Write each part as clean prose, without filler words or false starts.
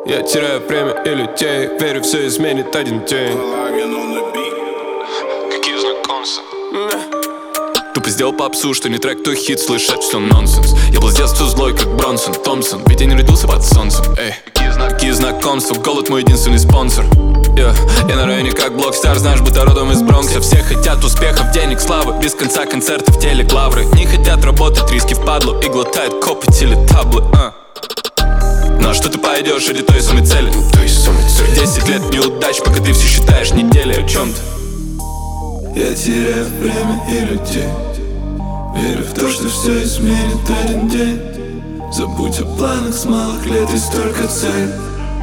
Я теряю время и людей, верю, все изменит один день. Какие знакомства? Тупо сделал попсу, что не трек, то хит, слышать все нонсенс. Я был с детства злой, как Бронсон Томпсон, ведь я не родился под солнцем. Эй, какие знакомства, голод мой единственный спонсор. Я на районе как Блокстар, знаешь, будто родом из Бронкса. Все хотят успехов, денег, славы, без конца концертов, телеклавры. Не хотят работать, риски впадлу и глотают копоть или таблы. На что ты пойдешь ради той самой цели? 10 лет неудач, пока ты все считаешь недели. О чем ты? Я теряю время и людей, верю в то, что все изменит один день. Забудь о планах с малых лет, есть только цель.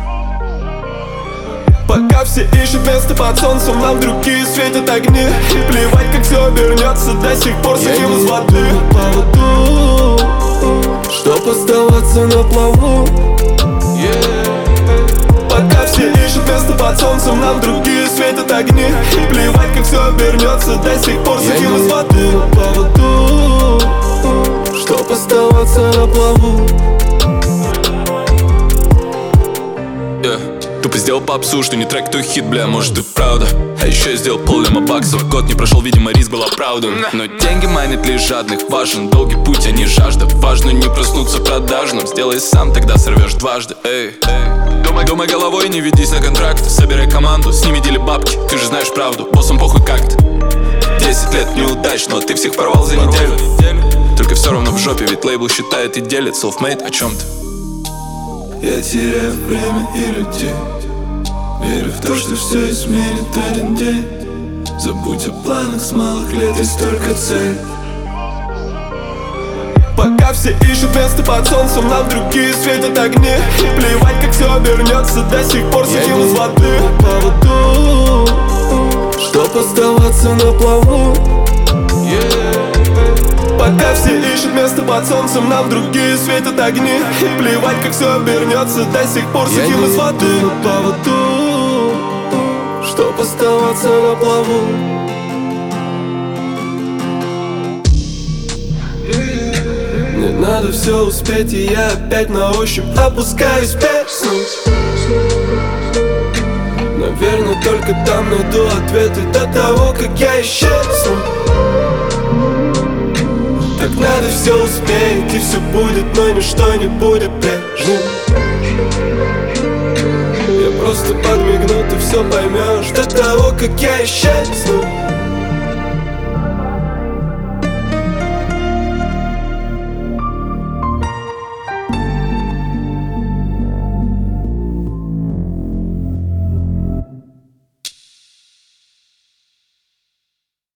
Пока все ищут место под солнцем, нам другие светят огни. Плевать, как все обернется, до сих пор сидим из воды. Поводу, чтоб оставаться на плаву. Пока все ищут место под солнцем, нам другие светят огни. Плевать, как все обернется, до сих пор сидим из воды. Поводу, чтоб оставаться на плаву. Тупо сделал попсу, что не трек, то хит, бля, может и правда. А еще я сделал поллема баксов, год не прошел, видимо, риск был оправдан. Но деньги манят лишь жадных, важен долгий путь, а не жажда. Важно не проснуться продажным, сделай сам, тогда сорвешь дважды. Эй, думай головой, не ведись на контракт. Собирай команду, с ними дели бабки, ты же знаешь правду, боссам похуй как-то. 10 лет неудач, но ты всех порвал за неделю. Только все равно в жопе, ведь лейбл считает и делит. Self-made, о чем ты? Я теряю время и людей, верю в то, что все изменит один день. Забудь о планах с малых лет, есть только цель. Пока все ищут место под солнцем, нам другие светят огни. Плевать, как все обернется, до сих пор сидим из воды. Поводу, чтоб оставаться на плаву. Пока все ищут место под солнцем, нам другие светят огни. Плевать, как все обернется, до сих пор сидим из воды. На поводу, чтоб оставаться на плаву. Мне надо все успеть, и я опять на ощупь опускаюсь в песню. Наверное, только там найду ответы до того, как я исчезну. Так надо все успеть, и все будет, но ничто не будет прежним. Я просто подмигну, ты все поймешь до того, как я исчезну.